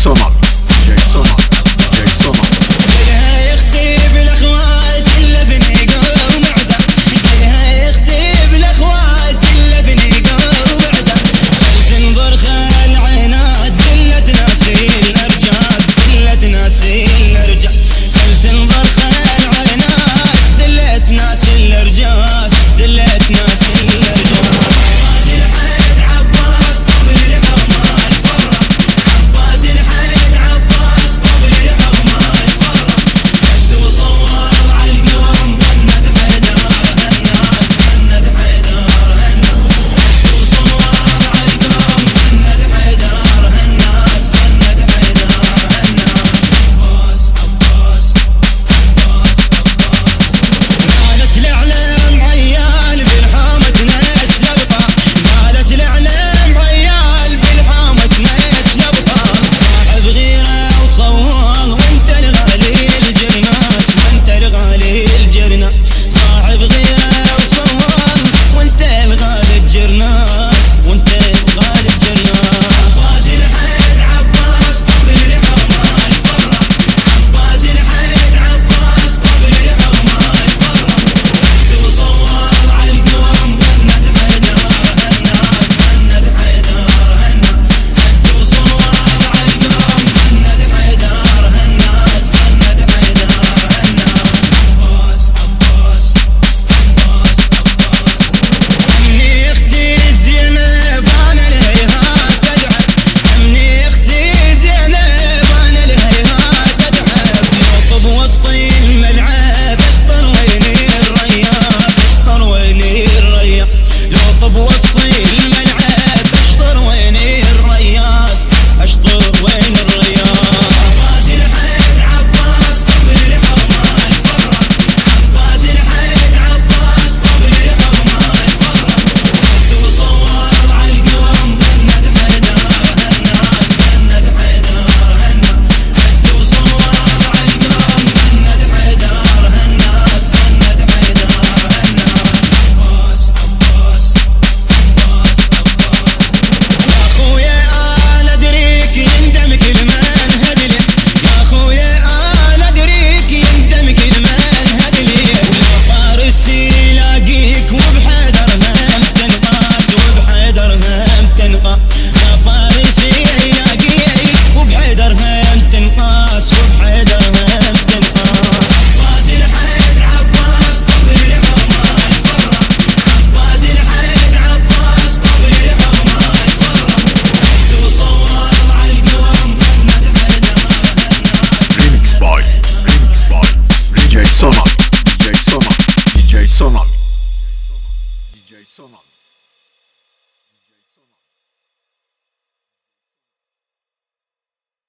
صنم دي جي صنم دي جي صنم. قالها يختي بالاخوات الا بنيقه ومعده، قالها يختي بالاخوات الا بنيقه ومعده. خل تنظر خل عينات دلت ناسي الارجال، دلت ناسي الارجال. خل تنظر خل عينات دلت ناسي الارجال، دلت ناسي الارجال. عباس الحين عباس طبل الحرمه الفره، عباس الحين عباس طبل الحرمه الفره. هد وصور عالقوم هند حيدر هالناس، هند حيدر هالناس. هد وصور عالقوم هند حيدر هالناس، هند حيدر هالناس. عباس عباس عباس عباس. قالت الاعلام عيال بالحامة نتلبطه، قالت الاعلام عيال بالحامة نتلبطه. صاحب غيره وصوال وانت الغالي الجرناس، وانت الغالي الجرناس. صاحب غيره وصوال وانت الغالي الجرناس، وانت الغالي الجرناس. عباس الحين عباس طبل الحرمه الفره، عباس الحين عباس طبل الحرمه الفره. هد وصور عالقوم هند حيدر هالناس، هند حيدر هالناس. هد وصور عالقوم هند حيدر هالناس، هند حيدر هالناس. عباس عباس عباس عباس. امني اختي زينب انا الهيهات تدعب، امني اختي زينب انا الهيهات تدعب. لطب وسطي الملعب اشطر ويني الرياض، اشطر ويني الرياض. لطب وسطي الملعب اشطر ويني الرياض، اشطر وين الرياض. عباس الحين عباس طبل الحرمه الفره، عباس الحين عباس طبل الحرمه الفره. هد وصور عالقوم هند حيدر هالناس، هند حيدر هالناس. هد وصور عالقوم هند حيدر هالناس، هند حيدر هالناس. عباس عباس عباس عباس. يا خويا انا ادريك يندم كل من هدلي، يا خويا انا ادريك يندم كل من هدلي. ولو فارسي يلاقيك وبحيدر هم تنقاس، وبحيدر هم تنقاس. يا فارسي يلاقيك وبحيدر هم تنقاس، وبحيدر هم تنقاس. عباس الحين عباس طبل الحرمه الفره، عباس الحين عباس طبل الحرمه الفره. هد وصور عالقوم هند حيدر هالناس. ريميكس باي دي جي صنم دي جي صنم دي جي صنم دي جي صنم.